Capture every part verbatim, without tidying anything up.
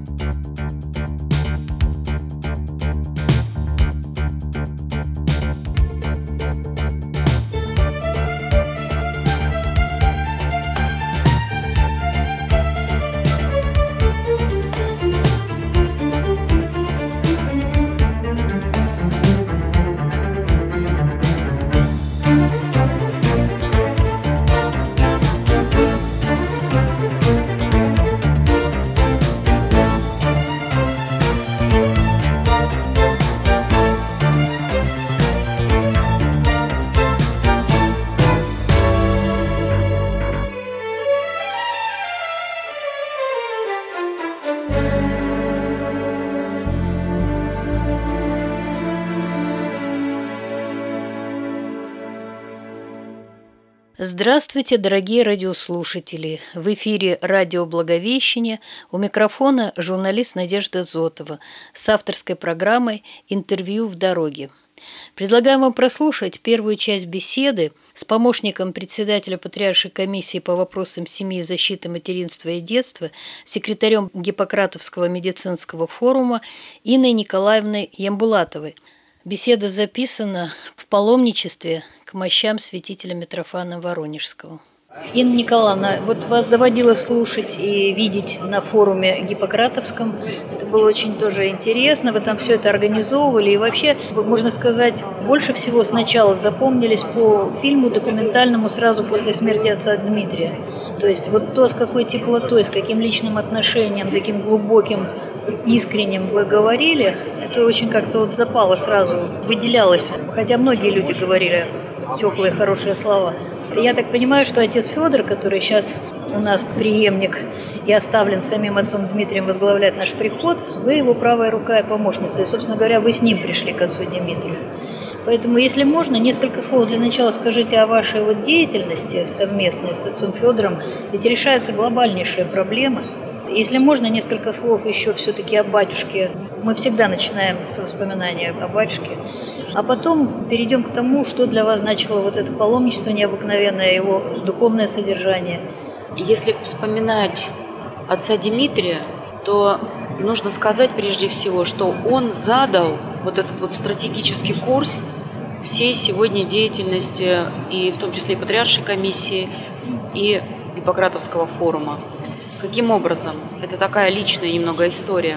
Здравствуйте, дорогие радиослушатели! В эфире радио «Благовещение», у микрофона журналист Надежда Зотова с авторской программой «Интервью в дороге». Предлагаем вам прослушать первую часть беседы с помощником председателя Патриаршей комиссии по вопросам семьи, защиты материнства и детства, секретарем Гиппократовского медицинского форума Инной Николаевной Ямбулатовой. Беседа записана в паломничестве к мощам святителя Митрофана Воронежского. Инна Николаевна, вот вас доводилось слушать и видеть на форуме Гиппократовском. Это было очень тоже интересно. Вы там все это организовывали. И вообще, можно сказать, больше всего сначала запомнились по фильму документальному сразу после смерти отца Дмитрия. То есть вот то, с какой теплотой, с каким личным отношением, таким глубоким, искренним вы говорили, это очень как-то вот запало сразу, выделялось. Хотя многие люди говорили теплые, хорошие слова. Я так понимаю, что отец Федор, который сейчас у нас преемник и оставлен самим отцом Дмитрием возглавлять наш приход, вы его правая рука и помощница. И, собственно говоря, вы с ним пришли к отцу Дмитрию. Поэтому, если можно, несколько слов для начала скажите о вашей вот деятельности совместной с отцом Федором. Ведь решается глобальнейшая проблема. Если можно, несколько слов еще все-таки о батюшке. Мы всегда начинаем с воспоминания о батюшке. А потом перейдем к тому, что для вас значило вот это паломничество необыкновенное, его духовное содержание. Если вспоминать отца Дмитрия, то нужно сказать прежде всего, что он задал вот этот вот стратегический курс всей сегодня деятельности, и в том числе и Патриаршей комиссии, и Гиппократовского форума. Каким образом? Это такая личная немного история.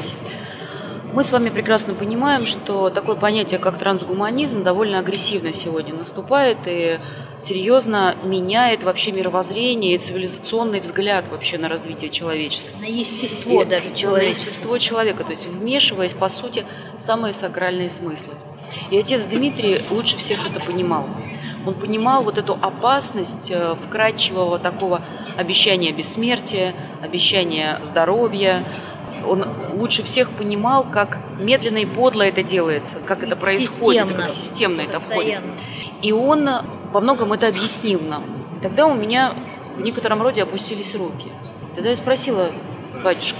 Мы с вами прекрасно понимаем, что такое понятие, как трансгуманизм, довольно агрессивно сегодня наступает и серьезно меняет вообще мировоззрение и цивилизационный взгляд вообще на развитие человечества. На естество и даже человека. На естество человека, то есть вмешиваясь, по сути, в самые сакральные смыслы. И отец Дмитрий лучше всех это понимал. Он понимал вот эту опасность вкрадчивого такого обещания бессмертия, обещания здоровья. Он лучше всех понимал, как медленно и подло это делается, как это происходит, системно, как системно это входит. Постоянно. И он во многом это объяснил нам. И тогда у меня в некотором роде опустились руки. Тогда я спросила батюшку,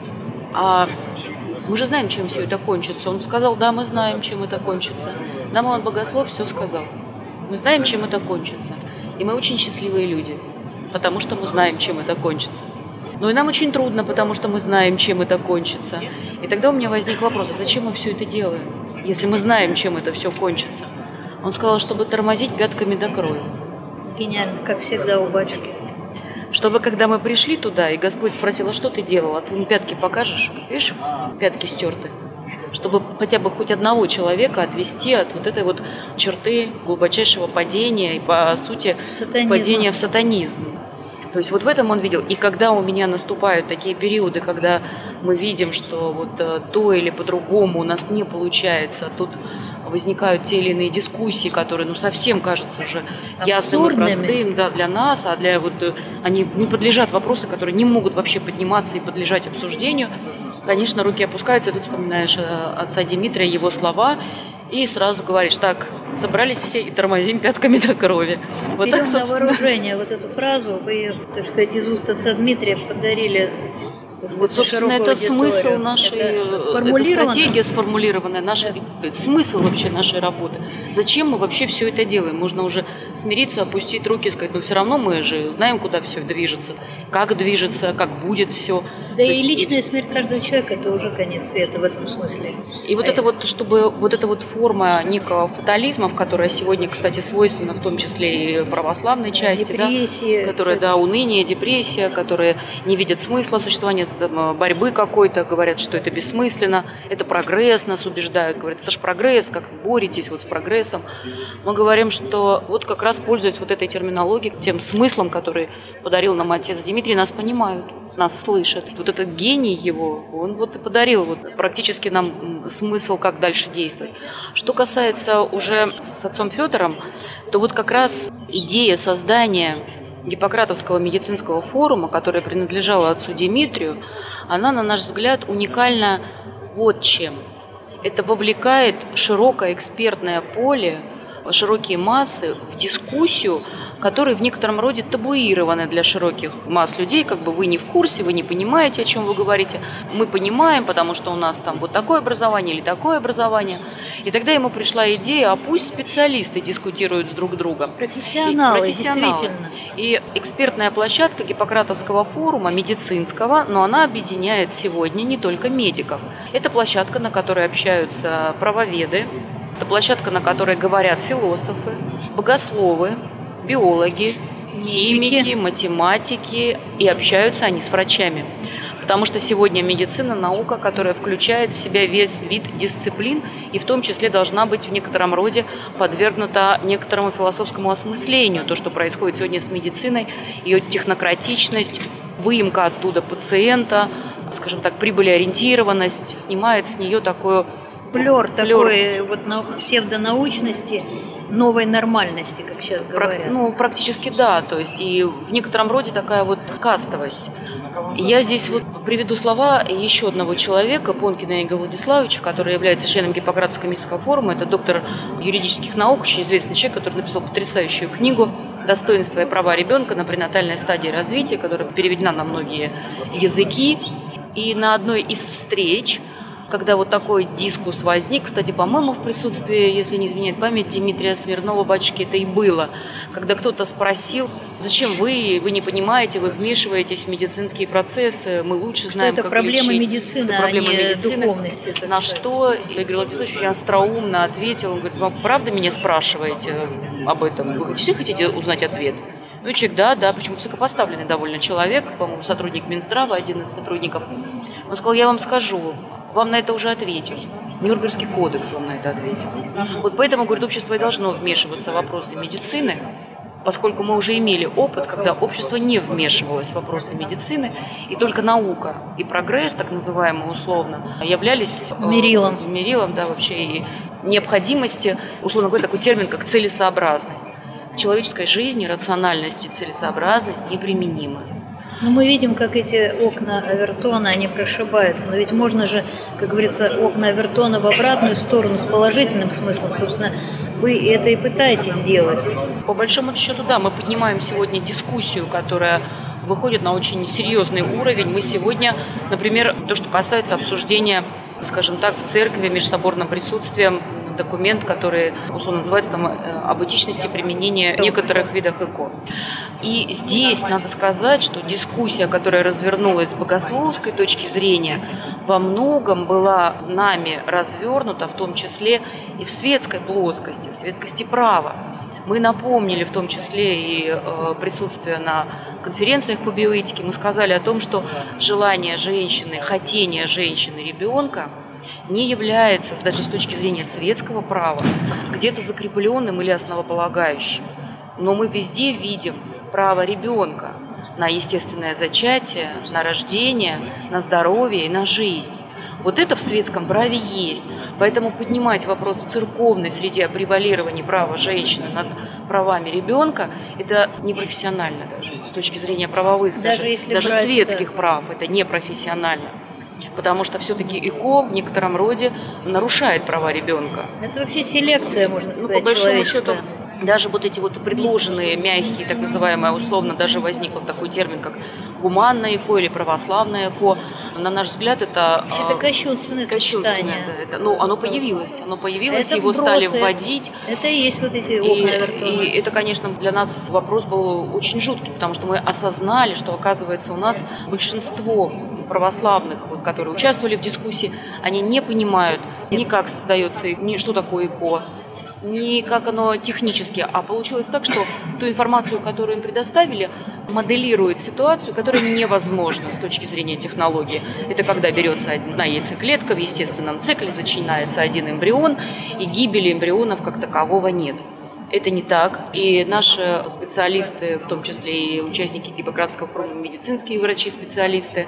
а мы же знаем, чем все это кончится. Он сказал, да, мы знаем, чем это кончится. Нам Иван Богослов все сказал. Мы знаем, чем это кончится. И мы очень счастливые люди, потому что мы знаем, чем это кончится. Но и нам очень трудно, потому что мы знаем, чем это кончится. И тогда у меня возник вопрос, а зачем мы все это делаем, если мы знаем, чем это все кончится? Он сказал, чтобы тормозить пятками до крови. Гениально, как всегда у батюшки. Чтобы, когда мы пришли туда, и Господь спросил, а что ты делал? А ты мне пятки покажешь? Видишь, пятки стерты. Чтобы хотя бы хоть одного человека отвести от вот этой вот черты глубочайшего падения и, по сути, Сатанизм. падения в сатанизм. То есть вот в этом он видел. И когда у меня наступают такие периоды, когда мы видим, что вот то или по-другому у нас не получается, тут возникают те или иные дискуссии, которые, ну, совсем кажутся же ясным и простым, да, для нас, а для вот они не подлежат вопросы, которые не могут вообще подниматься и подлежать обсуждению. Конечно, руки опускаются, и тут вспоминаешь отца Дмитрия, его слова, и сразу говоришь, так, собрались все и тормозим пятками до крови. Вот Берем так, собственно. на вооружение вот эту фразу, вы, так сказать, из уст отца Дмитрия подарили. Сказать, вот, собственно, это аудиторию. смысл нашей, это, это стратегия сформулированная, наш, да. Смысл вообще нашей работы. Зачем мы вообще все это делаем? Можно уже смириться, опустить руки и сказать, ну все равно мы же знаем, куда все движется, как движется, как будет все. Да и личная смерть каждого человека – это уже конец света в этом смысле. И вот это вот, чтобы вот эта вот форма некого фатализма, в которой сегодня, кстати, свойственна в том числе и православной части, депрессия, да, которая, да, уныние, депрессия, которые не видят смысла существования, борьбы какой-то, говорят, что это бессмысленно, это прогресс, нас убеждают, говорят, это же прогресс, как вы боретесь вот с прогрессом. Мы говорим, что вот как раз пользуясь вот этой терминологией, тем смыслом, который подарил нам отец Дмитрий, нас понимают, нас слышат. Вот этот гений его, он вот и подарил вот практически нам смысл, как дальше действовать. Что касается уже с отцом Федором, то вот как раз идея создания Гиппократовского медицинского форума, которая принадлежала отцу Дмитрию, она, на наш взгляд, уникальна вот чем. Это вовлекает широкое экспертное поле, широкие массы в дискуссию, которые в некотором роде табуированы для широких масс людей, как бы вы не в курсе, вы не понимаете, о чем вы говорите. Мы понимаем, потому что у нас там вот такое образование или такое образование. И тогда ему пришла идея, а пусть специалисты дискутируют с друг другом. Профессионалы, и, профессионалы. Действительно. И экспертная площадка Гиппократовского форума, медицинского, но она объединяет сегодня не только медиков. Это площадка, на которой общаются правоведы, это площадка, на которой говорят философы, богословы, биологи, химики, математики, и общаются они с врачами. Потому что сегодня медицина – наука, которая включает в себя весь вид дисциплин и в том числе должна быть в некотором роде подвергнута некоторому философскому осмыслению. То, что происходит сегодня с медициной, ее технократичность, выемка оттуда пациента, скажем так, прибылеориентированность, снимает с нее такую Флёр, Флёр. такой вот на псевдонаучности, новой нормальности, как сейчас говорят. Ну, практически да, то есть и в некотором роде такая вот кастовость. Я здесь вот приведу слова еще одного человека, Понкина Игоря Владиславовича, который является членом Гиппократовского медицинского форума. Это доктор юридических наук, очень известный человек, который написал потрясающую книгу «Достоинства и права ребенка на пренатальной стадии развития», которая переведена на многие языки. И на одной из встреч, когда вот такой дискус возник, кстати, по-моему, в присутствии, если не изменяет память, Дмитрия Смирнова, батюшки, это и было, когда кто-то спросил, зачем вы, вы не понимаете, вы вмешиваетесь в медицинские процессы, мы лучше знаем, что это как проблема лечить. медицины, это проблема а не медицины. Духовности. На что Игорь Владиславович очень остроумно ответил, он говорит, вам правда меня спрашиваете об этом? Вы действительно хотите узнать ответ? Ну, человек, да, да, причем высокопоставленный довольно человек, по-моему, сотрудник Минздрава, один из сотрудников. Он сказал, я вам скажу, вам на это уже ответил. Нюрнбергский кодекс вам на это ответил. Вот поэтому, говорит, общество и должно вмешиваться в вопросы медицины, поскольку мы уже имели опыт, когда общество не вмешивалось в вопросы медицины, и только наука и прогресс, так называемый условно, являлись мерилом, э, мерилом да, вообще и необходимости, условно говоря, такой термин, как целесообразность. К человеческой жизни рациональность и целесообразность неприменимы. Но мы видим, как эти окна Авертона, они прошибаются. Но ведь можно же, как говорится, окна Авертона в обратную сторону с положительным смыслом. Собственно, вы это и пытаетесь сделать. По большому счету, да, мы поднимаем сегодня дискуссию, которая выходит на очень серьезный уровень. Мы сегодня, например, то, что касается обсуждения, скажем так, в церкви, межсоборном присутствии, документ, который, условно, называется там, об этичности применения некоторых видов ЭКО. И здесь надо сказать, что дискуссия, которая развернулась с богословской точки зрения, во многом была нами развернута, в том числе и в светской плоскости, в светскости права. Мы напомнили, в том числе и э, присутствие на конференциях по биоэтике, мы сказали о том, что желание женщины, хотение женщины ребенка не является, даже с точки зрения светского права, где-то закрепленным или основополагающим. Но мы везде видим право ребенка на естественное зачатие, на рождение, на здоровье и на жизнь. Вот это в светском праве есть. Поэтому поднимать вопрос в церковной среде о превалировании права женщины над правами ребенка – это непрофессионально даже, с точки зрения правовых, даже, даже, если даже брать, светских да. прав, это непрофессионально. Потому что все-таки ЭКО в некотором роде нарушает права ребенка. Это вообще селекция, можно сказать, ну, по большому счету, человеческая. даже вот эти вот предложенные мягкие, так называемые, условно, даже возник вот такой термин, как гуманное ЭКО или православное ЭКО. На наш взгляд, это... Это кощунственное сочетание. Да, это, ну, оно появилось, оно появилось, это его вбросы. стали вводить. Это и есть вот эти окна Авертона. И, и это, конечно, для нас вопрос был очень жуткий, потому что мы осознали, что, оказывается, у нас большинство православных, вот, которые участвовали в дискуссии, они не понимают ни как создается, ни что такое ЭКО, ни как оно технически, а получилось так, что ту информацию, которую им предоставили, моделирует ситуацию, которая невозможна с точки зрения технологии. Это когда берется одна яйцеклетка, в естественном цикле зачинается один эмбрион, и гибели эмбрионов как такового нет. Это не так. И наши специалисты, в том числе и участники Гиппократского форума, медицинские врачи-специалисты,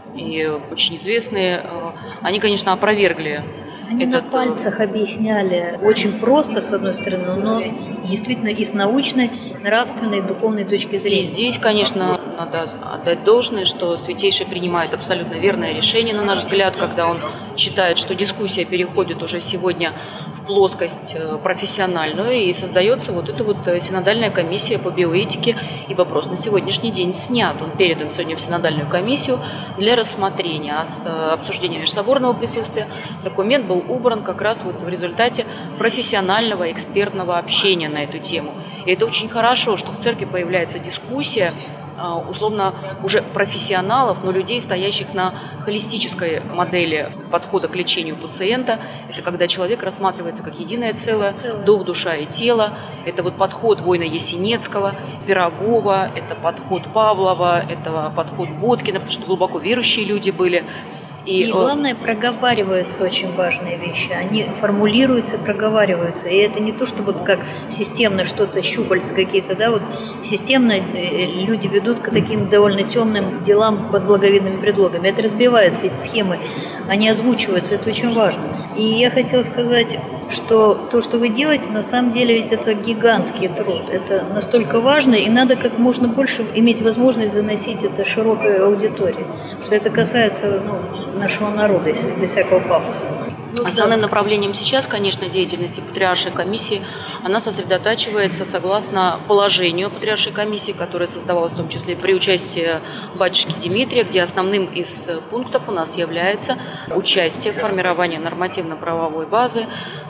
и очень известные, они, конечно, опровергли. Они Этот... на пальцах объясняли очень просто, с одной стороны, но действительно и с научной, нравственной, духовной точки зрения. И здесь, конечно, надо отдать должное, что Святейший принимает абсолютно верное решение, на наш взгляд, когда он считает, что дискуссия переходит уже сегодня в плоскость профессиональную, и создается вот эта вот синодальная комиссия по биоэтике, и вопрос на сегодняшний день снят. Он передан сегодня в синодальную комиссию для рассмотрения, а с обсуждения межсоборного присутствия документ был убран как раз вот в результате профессионального экспертного общения на эту тему. И это очень хорошо, что в церкви появляется дискуссия, условно, уже профессионалов, но людей, стоящих на холистической модели подхода к лечению пациента. Это когда человек рассматривается как единое целое, дух, душа и тело. Это вот подход воина Есенинского, Пирогова, это подход Павлова, это подход Боткина, потому что глубоко верующие люди были. И, и главное, проговариваются очень важные вещи. Они формулируются, проговариваются. И это не то, что вот как системно что-то, щупальца какие-то, да, вот системно люди ведут к таким довольно темным делам под благовидными предлогами. Это разбивается, эти схемы, они озвучиваются, это очень важно. И я хотела сказать, что то, что вы делаете, на самом деле ведь это гигантский труд. Это настолько важно, и надо как можно больше иметь возможность доносить это широкой аудитории. Потому что это касается, ну, нашего народа, если без всякого пафоса. Основным направлением сейчас, конечно, деятельности Патриаршей комиссии, она сосредотачивается согласно положению Патриаршей комиссии, которая создавалась в том числе при участии батюшки Дмитрия, где основным из пунктов у нас является участие в формировании нормативно-правовой базы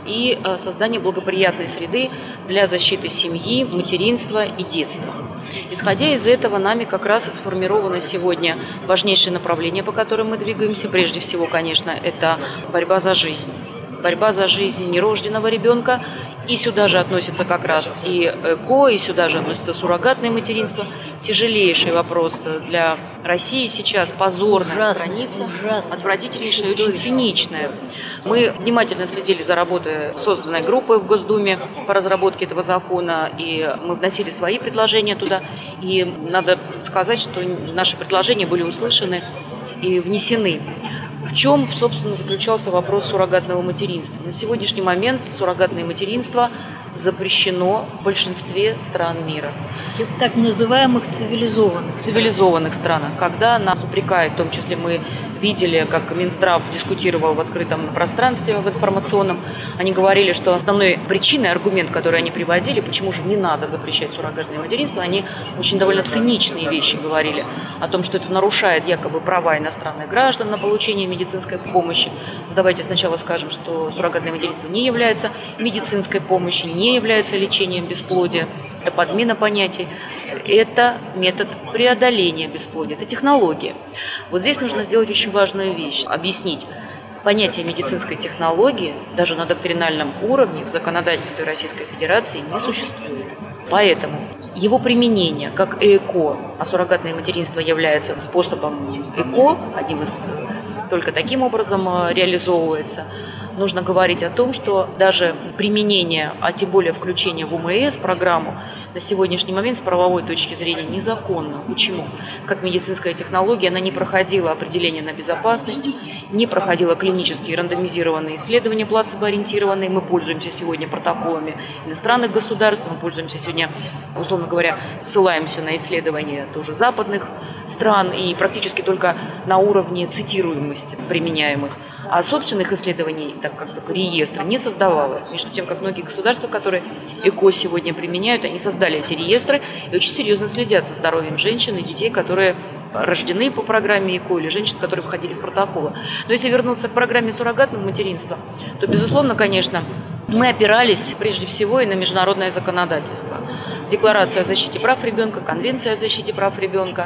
и создание благоприятной среды для защиты семьи, материнства и детства. Исходя из этого, нами как раз и сформировано сегодня важнейшее направление, по которому мы двигаемся. Прежде всего, конечно, это борьба за жизнь. Борьба за жизнь нерожденного ребенка. И сюда же относится как раз и ЭКО, и сюда же относится суррогатное материнство. Тяжелейший вопрос для России сейчас, позорная ужасно, страница, ужасно, отвратительнейшая, очень циничная. Мы внимательно следили за работой созданной группы в Госдуме по разработке этого закона, и мы вносили свои предложения туда. И надо сказать, что наши предложения были услышаны и внесены. В чем, собственно, заключался вопрос суррогатного материнства? На сегодняшний момент суррогатное материнство запрещено в большинстве стран мира. В так называемых цивилизованных. Цивилизованных странах. Когда нас упрекают, в том числе мы видели, как Минздрав дискутировал в открытом пространстве, в информационном, они говорили, что основной причиной, аргумент, который они приводили, почему же не надо запрещать суррогатное материнство, они очень довольно циничные вещи говорили о том, что это нарушает якобы права иностранных граждан на получение медицинской помощи. Давайте сначала скажем, что суррогатное материнство не является медицинской помощью, не является лечением бесплодия. Это подмена понятий. Это метод преодоления бесплодия, это технология. Вот здесь нужно сделать очень важную вещь, объяснить. Понятие медицинской технологии даже на доктринальном уровне в законодательстве Российской Федерации не существует. Поэтому его применение как ЭКО, а суррогатное материнство является способом ЭКО, одним из только таким образом реализовывается, нужно говорить о том, что даже применение, а тем более включение в ОМС программу на сегодняшний момент с правовой точки зрения незаконно. Почему? Как медицинская технология, она не проходила определение на безопасность, не проходила клинические рандомизированные исследования плацебо-ориентированные. Мы пользуемся сегодня протоколами иностранных государств, мы пользуемся сегодня, условно говоря, ссылаемся на исследования тоже западных стран и практически только на уровне цитируемости применяемых. А собственных исследований, так как только реестра, не создавалось. Между тем, как многие государства, которые ЭКО сегодня применяют, они создали эти реестры и очень серьезно следят за здоровьем женщин и детей, которые рождены по программе ЭКО, или женщин, которые входили в протоколы. Но если вернуться к программе суррогатного материнства, то, безусловно, конечно, мы опирались прежде всего и на международное законодательство. Декларация о защите прав ребенка, Конвенция о защите прав ребенка.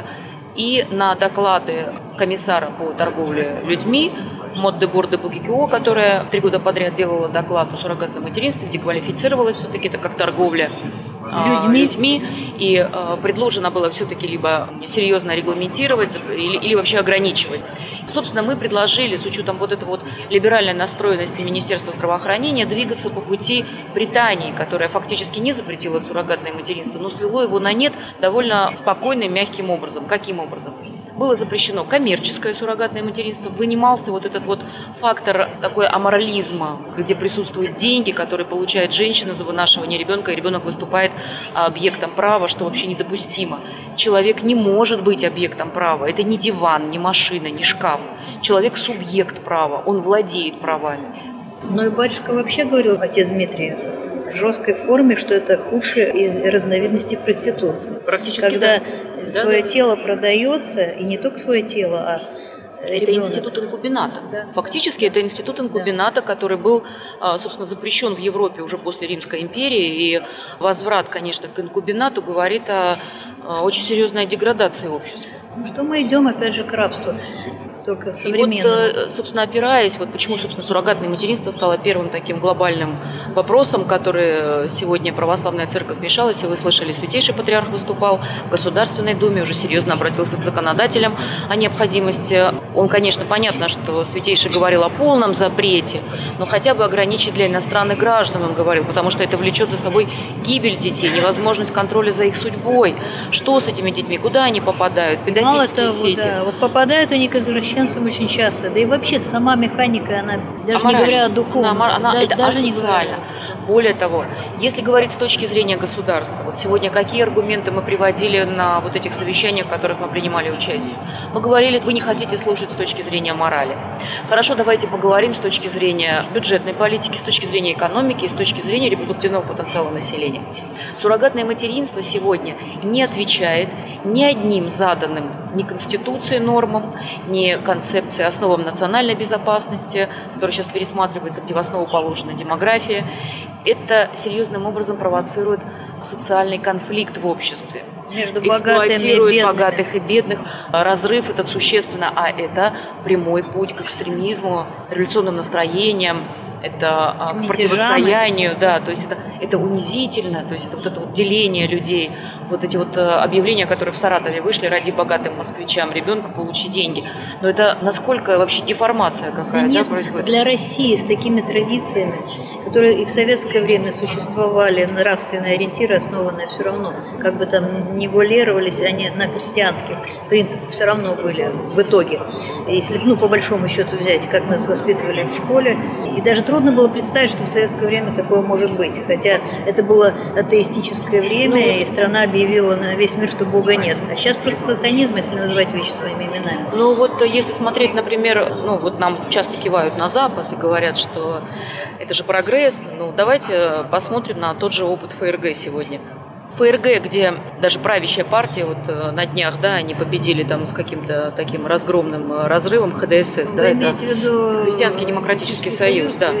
и на доклады комиссара по торговле людьми Мод де Бор де Букикио, которая три года подряд делала доклад о суррогатном материнстве, где квалифицировалась все-таки это как торговля людьми, людьми и э, предложено было все-таки либо серьезно регламентировать или, или вообще ограничивать. Собственно, мы предложили, с учетом вот этой вот либеральной настроенности Министерства здравоохранения, двигаться по пути Британии, которая фактически не запретила суррогатное материнство, но свело его на нет довольно спокойным, мягким образом. Каким образом? Было запрещено коммерческое суррогатное материнство, вынимался вот этот вот фактор такой аморализма, где присутствуют деньги, которые получает женщина за вынашивание ребенка, и ребенок выступает объектом права, что вообще недопустимо. Человек не может быть объектом права. Это не диван, не машина, не шкаф. Человек – субъект права, он владеет правами. Ну и батюшка вообще говорил, отец Дмитрий, в жесткой форме, что это худшее из разновидностей проституции. Практически Когда да. свое да, тело да. продается, и не только свое тело, а это ребенок. Институт инкубината. Да. Фактически это институт инкубината, да. который был, собственно, запрещен в Европе уже после Римской империи. И возврат, конечно, к инкубинату говорит о очень серьезной деградации общества. Ну что мы идем, опять же, к рабству. Только современному. И вот, собственно, опираясь, вот почему, собственно, суррогатное материнство стало первым таким глобальным вопросом, который сегодня православная церковь вмешалась, и вы слышали, Святейший Патриарх выступал в Государственной Думе, уже серьезно обратился к законодателям о необходимости. Он, конечно, понятно, что Святейший говорил о полном запрете, но хотя бы ограничить для иностранных граждан, он говорил, потому что это влечет за собой гибель детей, невозможность контроля за их судьбой. Что с этими детьми, куда они попадают, педофильские Мало сети. Того, да, вот попадают они к извращенцам очень часто, да и вообще сама механика, она даже Аморальна. не говоря о духовном, она, она, да, это даже асоциально. не говоря. Более того, если говорить с точки зрения государства, вот сегодня какие аргументы мы приводили на вот этих совещаниях, в которых мы принимали участие? Мы говорили, вы не хотите слушать с точки зрения морали. Хорошо, давайте поговорим с точки зрения бюджетной политики, с точки зрения экономики и с точки зрения репродуктивного потенциала населения. Суррогатное материнство сегодня не отвечает ни одним заданным ни Конституции нормам, ни концепции основам национальной безопасности, которая сейчас пересматривается, где в основу положена демография. Это серьезным образом провоцирует социальный конфликт в обществе. Между эксплуатирует и богатых и бедных. Разрыв этот существенно, а это прямой путь к экстремизму, революционным настроениям, это к, к противостоянию, да, то есть это, это унизительно, то есть это вот это вот деление людей, вот эти вот объявления, которые в Саратове вышли ради богатым москвичам ребенка получить деньги. Но это насколько вообще деформация какая, да, происходит? Для России с такими традициями, которые и в советское время существовали, нравственные ориентиры, основанные все равно, как бы там не вуалировались, они на христианских принципах все равно были в итоге. Если, ну, по большому счету взять, как нас воспитывали в школе, и даже трудно было представить, что в советское время такое может быть. Хотя это было атеистическое время, ну, и страна объявила на весь мир, что Бога нет. А сейчас просто сатанизм, если называть вещи своими именами. Ну вот если смотреть, например, ну вот нам часто кивают на Запад и говорят, что это же прогресс. Ну давайте посмотрим на тот же опыт ФРГ сегодня. ФРГ, где даже правящая партия, вот на днях, да, они победили там с каким-то таким разгромным разрывом ХДСС, да, это Христианский демократический союз, да.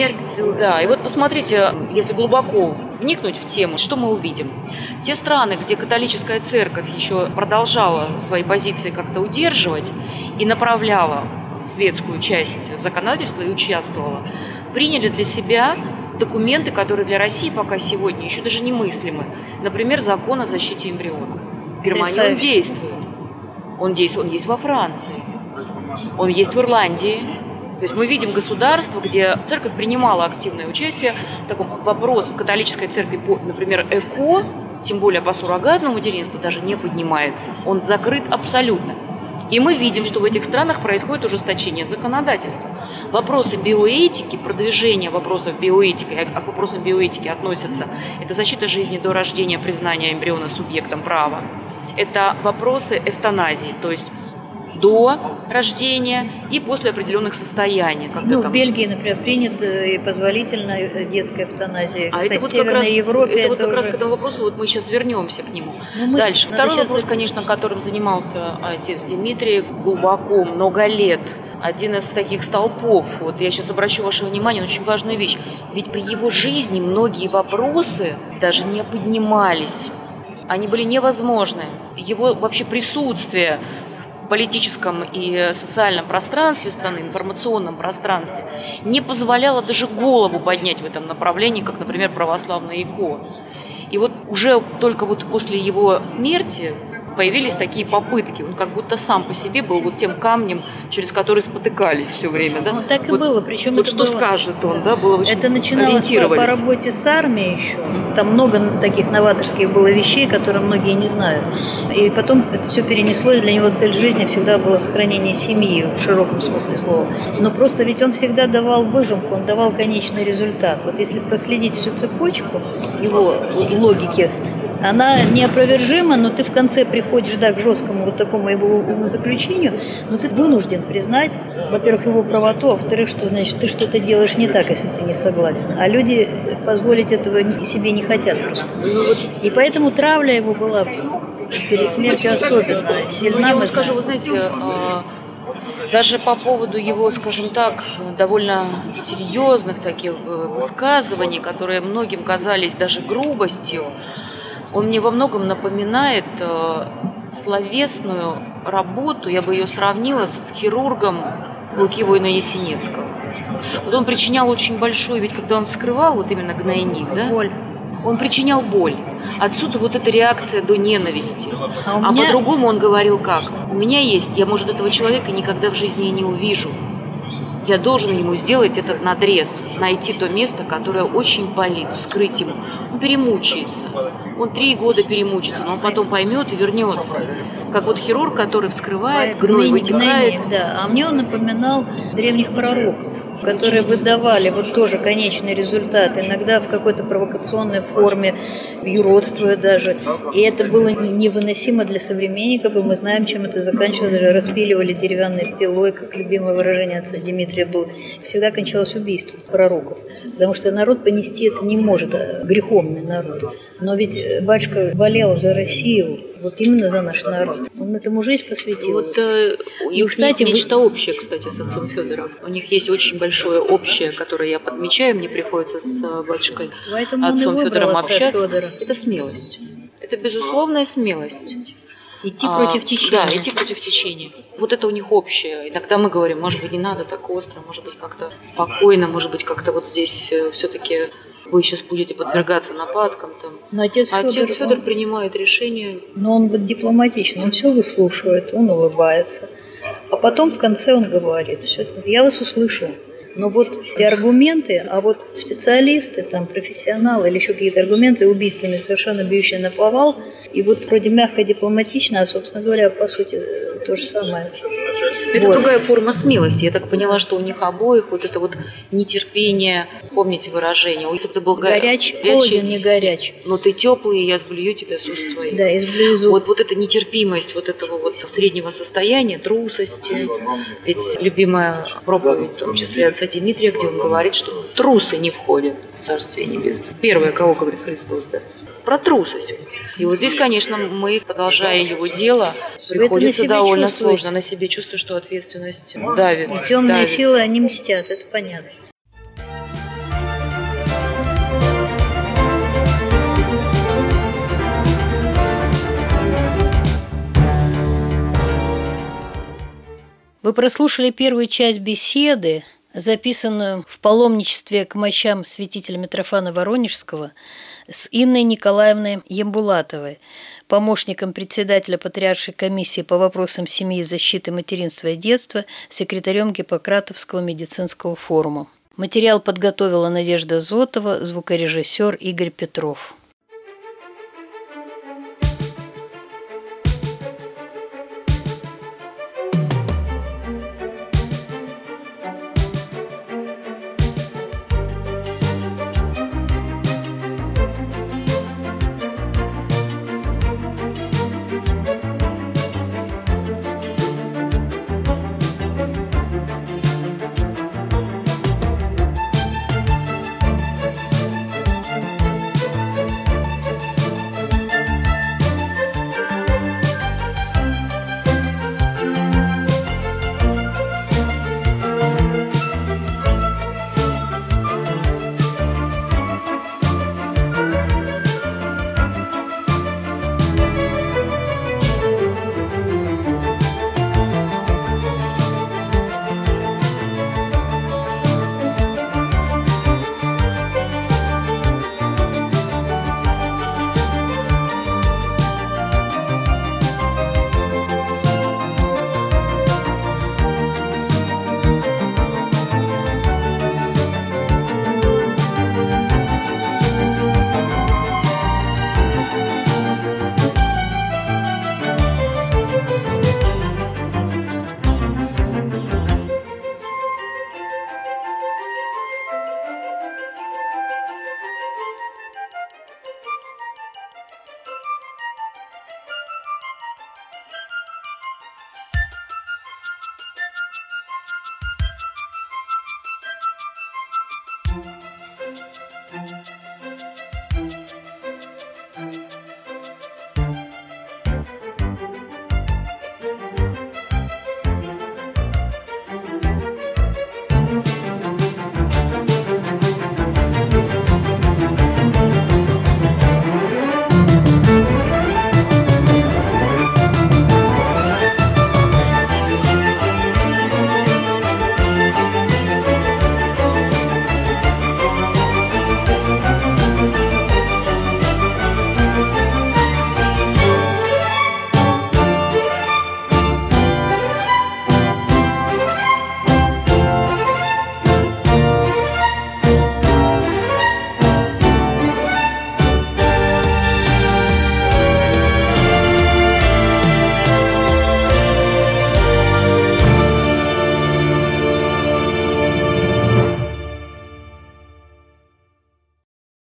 Да, и вот посмотрите, если глубоко вникнуть в тему, что мы увидим. Те страны, где католическая церковь еще продолжала свои позиции как-то удерживать и направляла светскую часть законодательства и участвовала, приняли для себя документы, которые для России пока сегодня еще даже немыслимы. Например, закон о защите эмбрионов. В Германии он действует. Он действует, он есть во Франции. Он есть в Ирландии. То есть мы видим государство, где церковь принимала активное участие в таком вопросе. В католической церкви, например, ЭКО, тем более по суррогатному материнству, даже не поднимается. Он закрыт абсолютно. И мы видим, что в этих странах происходит ужесточение законодательства. Вопросы биоэтики, продвижение вопросов биоэтики, а к вопросам биоэтики относятся это защита жизни до рождения, признание эмбриона субъектом права. Это вопросы эвтаназии, то есть до рождения и после определенных состояний. Ну, там... в Бельгии, например, принята и позволительна детская эвтаназия. А Кстати, это вот в Северной как раз, Европе это это вот как уже... раз к этому вопросу, вот мы сейчас вернемся к нему. Мы... Дальше. Второй сейчас... вопрос, конечно, которым занимался отец Дмитрий глубоко, много лет. Один из таких столпов. Вот я сейчас обращу ваше внимание на очень важную вещь. Ведь при его жизни многие вопросы даже не поднимались. они были невозможны. Его вообще присутствие в политическом и социальном пространстве страны, информационном пространстве, не позволяло даже голову поднять в этом направлении, как, например, православная ИКО. И вот уже только вот после его смерти появились такие попытки. Он как будто сам по себе был вот тем камнем, через который спотыкались все время. Да? Ну, так и вот, было. Причем вот это что было, скажет он, да, было очень это начиналось по, по работе с армией еще. Там много таких новаторских было вещей, которые многие не знают. И потом это все перенеслось. Для него цель жизни всегда было сохранение семьи в широком смысле слова. Но просто ведь он всегда давал выжимку, он давал конечный результат. Вот если проследить всю цепочку его логики, она неопровержима, но ты в конце приходишь, да, к жесткому вот такому его умозаключению, но ты вынужден признать, во-первых, его правоту, а во-вторых, что значит ты что-то делаешь не так, если ты не согласен. А люди позволить этого себе не хотят просто. И поэтому травля его была перед смертью особенно сильна. Ну, я вам скажу, вы знаете, даже по поводу его, скажем так, довольно серьезных таких высказываний, которые многим казались даже грубостью, он мне во многом напоминает э, словесную работу, я бы ее сравнила с хирургом Луки Воина-Ясенецкого. Вот он причинял очень большой, ведь когда он вскрывал вот именно гнойник, да, боль. Он причинял боль. Отсюда вот эта реакция до ненависти. А, а меня... по-другому он говорил как? У меня есть, я, может, этого человека никогда в жизни и не увижу. Я должен ему сделать этот надрез, найти то место, которое очень болит, вскрыть ему. Он перемучается. Он три года перемучится, но он потом поймет и вернется. Как вот хирург, который вскрывает, гной вытекает. Да. А мне он напоминал древних пророков, которые выдавали вот тоже конечный результат, иногда в какой-то провокационной форме, юродствуя даже. И это было невыносимо для современников, и мы знаем, чем это заканчивалось. Распиливали деревянной пилой, как любимое выражение отца Дмитрия было. Всегда кончалось убийством пророков, потому что народ понести это не может, греховный народ. Но ведь батюшка болел за Россию, вот именно за наш народ. Он этому жизнь посвятил. Вот э, и, у кстати, них нечто вы... общее, кстати, с отцом Федором. У них есть очень большое общее, которое я подмечаю, мне приходится с батюшкой Поэтому отцом Федором общаться. Федора. Это смелость. Это безусловная смелость. Идти а, против течения. Да, идти против течения. Вот это у них общее. Иногда мы говорим, может быть, не надо так остро, может быть, как-то спокойно, может быть, как-то вот здесь все-таки вы сейчас будете подвергаться нападкам. Там. Но отец, а Федор, отец Федор он... принимает решение. Но он вот дипломатичен, он все выслушивает, он улыбается. А потом в конце он говорит, все, я вас услышал. Но вот те аргументы, а вот специалисты, там, профессионалы или еще какие-то аргументы убийственные, совершенно бьющие на повал, и вот вроде мягко, дипломатично, а, собственно говоря, по сути, то же самое. Это вот. Другая форма смелости. Я так поняла, что у них обоих вот это вот нетерпение, помните выражение, если бы ты был горяч, горячий, холоден, не горяч. Но ты теплый, и я сблюю тебя с уст своих. Да, изблюю из уст. Вот, вот эта нетерпимость вот этого вот среднего состояния, трусости. Ведь любимая проповедь, в том числе отца Дмитрия, где он говорит, что трусы не входят в Царствие Небесное. Первое, кого говорит Христос, да? Про трусость. И вот здесь, конечно, мы, продолжая его дело, приходится довольно чувствуете? сложно на себе чувствовать, что ответственность давит. И темные давит. силы, они мстят, это понятно. Вы прослушали первую часть беседы, записанную в паломничестве к мощам святителя Митрофана Воронежского с Инной Николаевной Ямбулатовой, помощником председателя Патриаршей комиссии по вопросам семьи, защиты материнства и детства, секретарем Гиппократовского медицинского форума. Материал подготовила Надежда Зотова, звукорежиссер Игорь Петров.